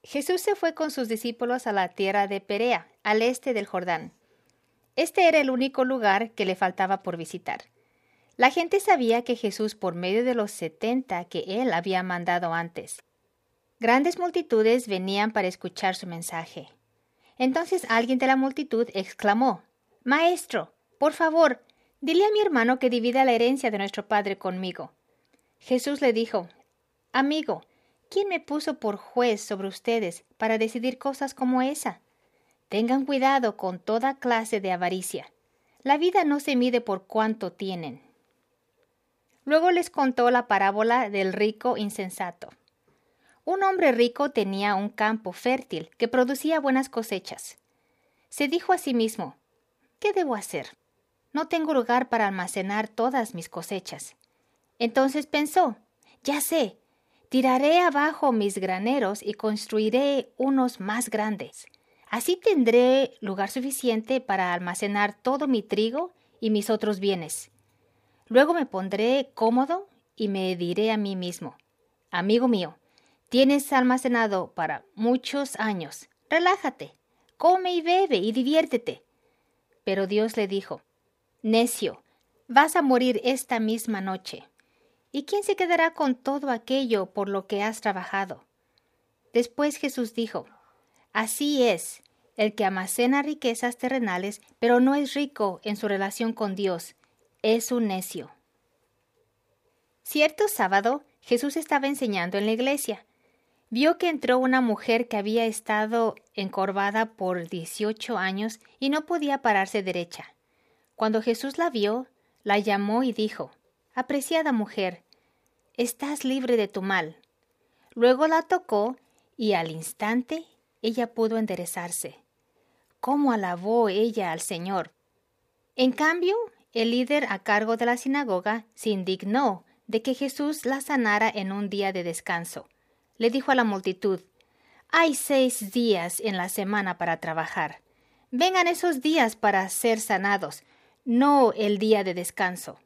Jesús se fue con sus discípulos a la tierra de Perea, al este del Jordán. Este era el único lugar que le faltaba por visitar. La gente sabía que Jesús, por medio de los 70 que él había mandado antes. Grandes multitudes venían para escuchar su mensaje. Entonces alguien de la multitud exclamó: «Maestro, por favor, dile a mi hermano que divida la herencia de nuestro padre conmigo». Jesús le dijo: «Amigo, ¿quién me puso por juez sobre ustedes para decidir cosas como esa? Tengan cuidado con toda clase de avaricia. La vida no se mide por cuánto tienen». Luego les contó la parábola del rico insensato. Un hombre rico tenía un campo fértil que producía buenas cosechas. Se dijo a sí mismo: «¿Qué debo hacer? No tengo lugar para almacenar todas mis cosechas». Entonces pensó: «Ya sé, tiraré abajo mis graneros y construiré unos más grandes. Así tendré lugar suficiente para almacenar todo mi trigo y mis otros bienes. Luego me pondré cómodo y me diré a mí mismo: amigo mío, tienes almacenado para muchos años. Relájate, come y bebe y diviértete». Pero Dios le dijo: «Necio, vas a morir esta misma noche. ¿Y quién se quedará con todo aquello por lo que has trabajado?». Después Jesús dijo: «Así es el que almacena riquezas terrenales, pero no es rico en su relación con Dios. Es un necio». Cierto sábado, Jesús estaba enseñando en la iglesia. Vio que entró una mujer que había estado encorvada por 18 años y no podía pararse derecha. Cuando Jesús la vio, la llamó y dijo: «Apreciada mujer, estás libre de tu mal». Luego la tocó y al instante ella pudo enderezarse. ¿Cómo alabó ella al Señor! En cambio, el líder a cargo de la sinagoga se indignó de que Jesús la sanara en un día de descanso. Le dijo a la multitud: «Hay 6 días en la semana para trabajar. Vengan esos días para ser sanados, no el día de descanso».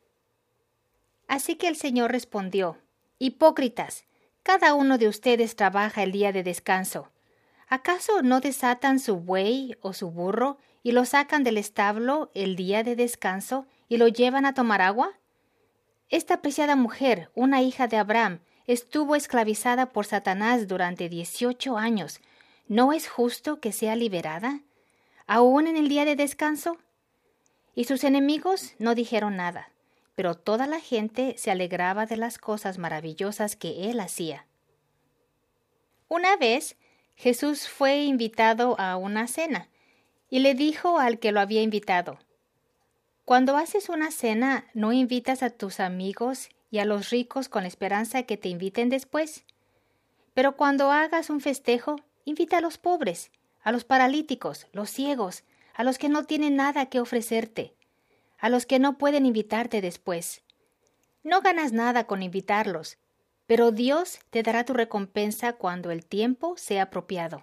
Así que el Señor respondió: «Hipócritas, cada uno de ustedes trabaja el día de descanso. ¿Acaso no desatan su buey o su burro y lo sacan del establo el día de descanso y lo llevan a tomar agua? Esta apreciada mujer, una hija de Abraham, estuvo esclavizada por Satanás durante 18 años. ¿No es justo que sea liberada, aún en el día de descanso?». Y sus enemigos no dijeron nada, pero toda la gente se alegraba de las cosas maravillosas que él hacía. Una vez, Jesús fue invitado a una cena y le dijo al que lo había invitado: «Cuando haces una cena, ¿no invitas a tus amigos y a los ricos con la esperanza que te inviten después? Pero cuando hagas un festejo, invita a los pobres, a los paralíticos, los ciegos, a los que no tienen nada que ofrecerte, a los que no pueden invitarte después. No ganas nada con invitarlos, pero Dios te dará tu recompensa cuando el tiempo sea apropiado».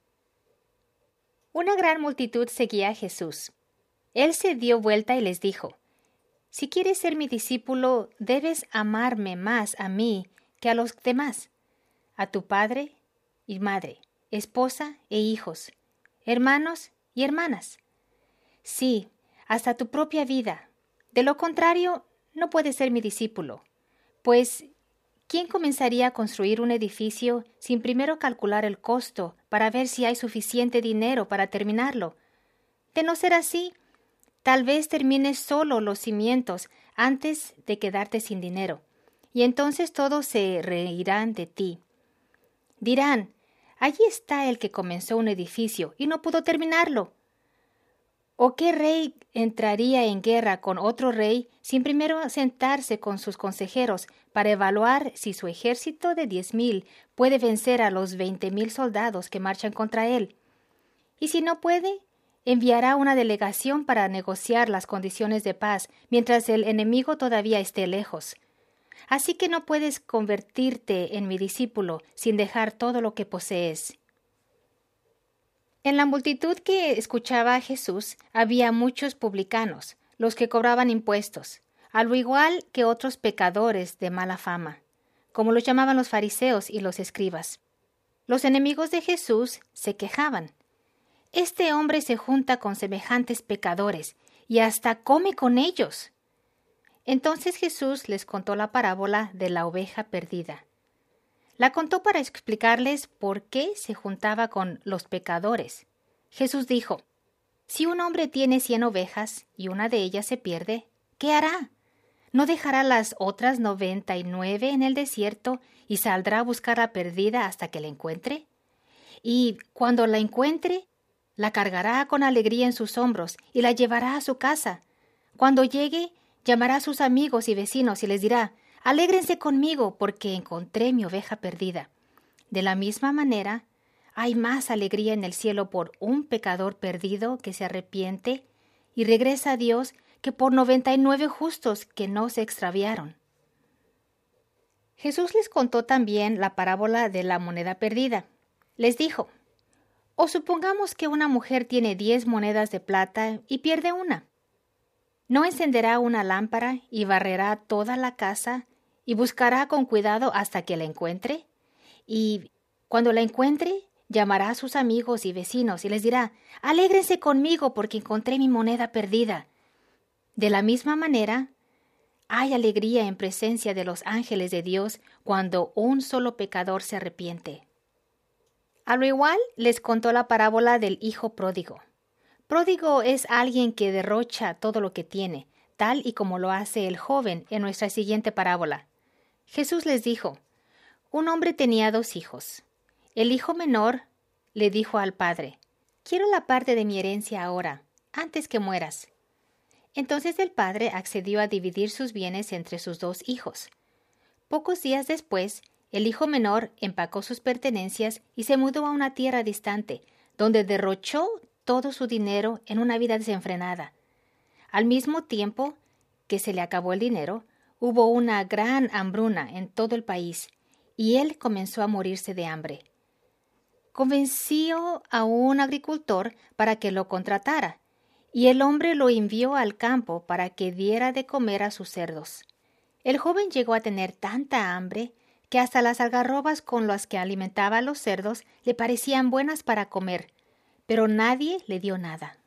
Una gran multitud seguía a Jesús. Él se dio vuelta y les dijo: «Si quieres ser mi discípulo, debes amarme más a mí que a los demás, a tu padre y madre, esposa e hijos, hermanos y hermanas. Sí, hasta tu propia vida. De lo contrario, no puedes ser mi discípulo. Pues, ¿quién comenzaría a construir un edificio sin primero calcular el costo para ver si hay suficiente dinero para terminarlo? De no ser así, tal vez termines solo los cimientos antes de quedarte sin dinero, y entonces todos se reirán de ti. Dirán: allí está el que comenzó un edificio y no pudo terminarlo. ¿O qué rey entraría en guerra con otro rey sin primero sentarse con sus consejeros para evaluar si su ejército de 10,000 puede vencer a los 20,000 soldados que marchan contra él? Y si no puede, enviará una delegación para negociar las condiciones de paz mientras el enemigo todavía esté lejos. Así que no puedes convertirte en mi discípulo sin dejar todo lo que posees». En la multitud que escuchaba a Jesús había muchos publicanos, los que cobraban impuestos, al igual que otros pecadores de mala fama, como los llamaban los fariseos y los escribas. Los enemigos de Jesús se quejaban. Este hombre se junta con semejantes pecadores y hasta come con ellos. Entonces Jesús les contó la parábola de la oveja perdida. La contó para explicarles por qué se juntaba con los pecadores. Jesús dijo: si un hombre tiene 100 ovejas y una de ellas se pierde, ¿qué hará? ¿No dejará las otras 99 en el desierto y saldrá a buscar la perdida hasta que la encuentre? Y cuando la encuentre, la cargará con alegría en sus hombros y la llevará a su casa. Cuando llegue, llamará a sus amigos y vecinos y les dirá: alégrense conmigo porque encontré mi oveja perdida. De la misma manera, hay más alegría en el cielo por un pecador perdido que se arrepiente y regresa a Dios que por 99 justos que no se extraviaron. Jesús les contó también la parábola de la moneda perdida. Les dijo: o supongamos que una mujer tiene 10 monedas de plata y pierde una. ¿No encenderá una lámpara y barrerá toda la casa y buscará con cuidado hasta que la encuentre? Y cuando la encuentre, llamará a sus amigos y vecinos y les dirá: alégrense conmigo porque encontré mi moneda perdida. De la misma manera, hay alegría en presencia de los ángeles de Dios cuando un solo pecador se arrepiente. A lo igual les contó la parábola del hijo pródigo. Pródigo es alguien que derrocha todo lo que tiene, tal y como lo hace el joven en nuestra siguiente parábola. Jesús les dijo: un hombre tenía 2 hijos. El hijo menor le dijo al padre: quiero la parte de mi herencia ahora, antes que mueras. Entonces el padre accedió a dividir sus bienes entre sus 2 hijos. Pocos días después, el hijo menor empacó sus pertenencias y se mudó a una tierra distante, donde derrochó todo su dinero en una vida desenfrenada. Al mismo tiempo que se le acabó el dinero, hubo una gran hambruna en todo el país, y él comenzó a morirse de hambre. Convenció a un agricultor para que lo contratara, y el hombre lo envió al campo para que diera de comer a sus cerdos. El joven llegó a tener tanta hambre que hasta las algarrobas con las que alimentaba a los cerdos le parecían buenas para comer, pero nadie le dio nada.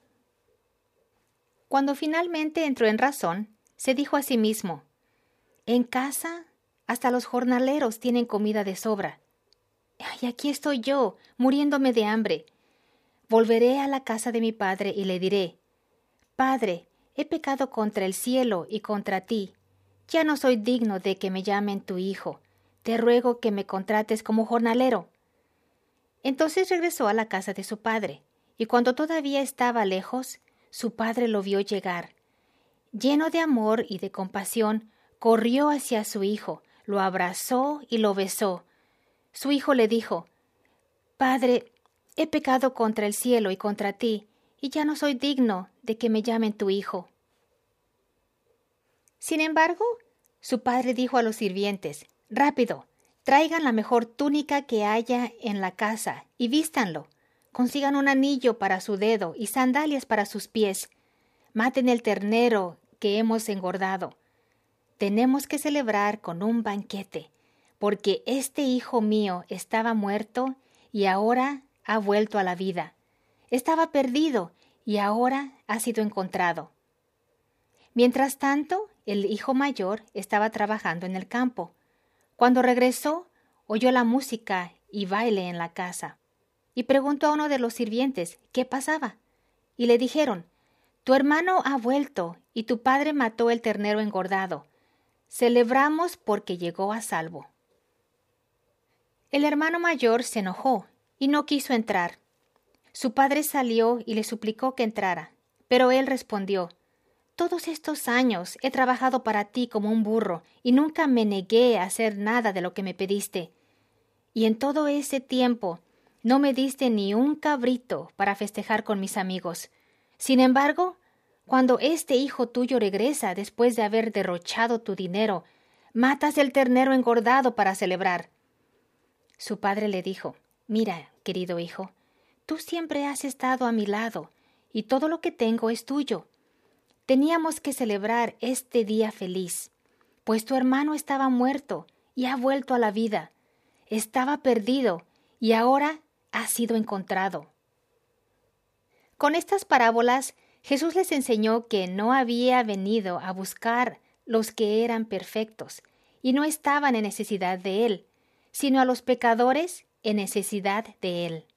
Cuando finalmente entró en razón, se dijo a sí mismo: en casa hasta los jornaleros tienen comida de sobra. Y aquí estoy yo, muriéndome de hambre. Volveré a la casa de mi padre y le diré: Padre, he pecado contra el cielo y contra ti. Ya no soy digno de que me llamen tu hijo. Te ruego que me contrates como jornalero. Entonces regresó a la casa de su padre, y cuando todavía estaba lejos, su padre lo vio llegar. Lleno de amor y de compasión, corrió hacia su hijo, lo abrazó y lo besó. Su hijo le dijo: Padre, he pecado contra el cielo y contra ti, y ya no soy digno de que me llamen tu hijo. Sin embargo, su padre dijo a los sirvientes: Rápido, traigan la mejor túnica que haya en la casa y vístanlo. Consigan un anillo para su dedo y sandalias para sus pies. Maten el ternero que hemos engordado. Tenemos que celebrar con un banquete, porque este hijo mío estaba muerto y ahora ha vuelto a la vida. Estaba perdido y ahora ha sido encontrado. Mientras tanto, el hijo mayor estaba trabajando en el campo. Cuando regresó, oyó la música y baile en la casa, y preguntó a uno de los sirvientes qué pasaba. Y le dijeron: Tu hermano ha vuelto y tu padre mató el ternero engordado. Celebramos porque llegó a salvo. El hermano mayor se enojó y no quiso entrar. Su padre salió y le suplicó que entrara, pero él respondió: Todos estos años he trabajado para ti como un burro y nunca me negué a hacer nada de lo que me pediste. Y en todo ese tiempo no me diste ni un cabrito para festejar con mis amigos. Sin embargo, cuando este hijo tuyo regresa después de haber derrochado tu dinero, matas el ternero engordado para celebrar. Su padre le dijo: Mira, querido hijo, tú siempre has estado a mi lado y todo lo que tengo es tuyo. Teníamos que celebrar este día feliz, pues tu hermano estaba muerto y ha vuelto a la vida. Estaba perdido y ahora ha sido encontrado. Con estas parábolas, Jesús les enseñó que no había venido a buscar los que eran perfectos y no estaban en necesidad de Él, sino a los pecadores en necesidad de Él.